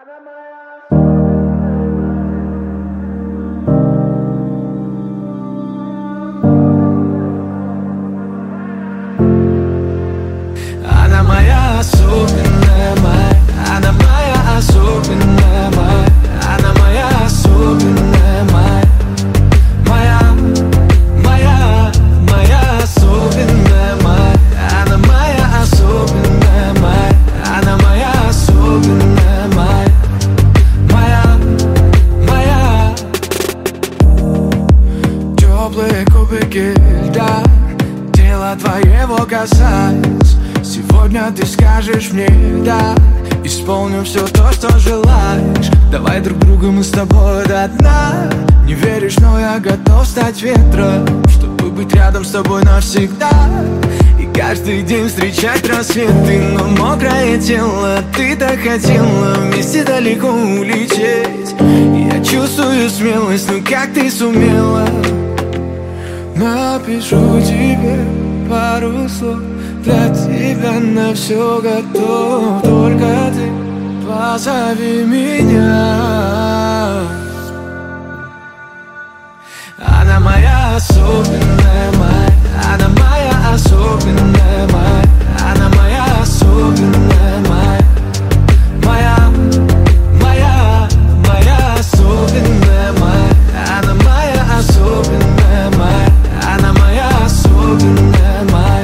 Она моя особенная, моя. Она моя особенная, моя. Она моя особенная, моя. Моя особенная, моя. Она моя особенная, моя. Она моя особенная, моя. Теплые кубики льда тело твоего касаясь. Сегодня ты скажешь мне да, исполню все то, что желаешь. Давай друг друга мы с тобой до дна. Не веришь, но я готов стать ветром, чтобы быть рядом с тобой навсегда. И каждый день встречать рассветы. Но мокрое тело, ты так хотела вместе далеко улететь. И я чувствую смелость, ну как ты сумела. Напишу тебе пару слов, для тебя на все готов. Только ты позови меня. Она моя особенная, моя. Она моя особенная, моя. Она моя особенная, моя. Моя особенная, моя. Она моя особенная, моя. Она моя особенная, моя.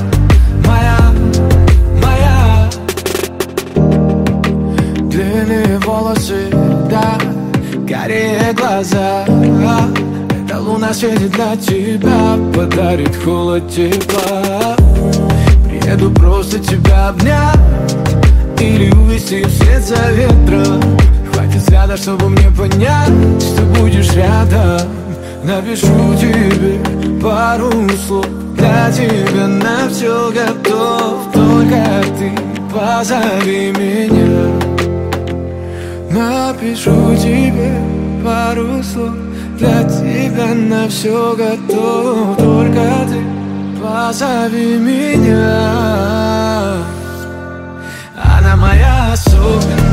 Длинные волосы, да, карие глаза. Эта луна светит для тебя, подарит холод тепла. Приеду просто тебя обнять или увести вслед за ветром. Хватит взгляда, чтобы мне понять, что будешь рядом. Напишу тебе пару слов, для тебя на все готов. Только ты позови меня. Напишу тебе пару слов, для тебя на все готов. Только ты позови меня. Она моя особенная.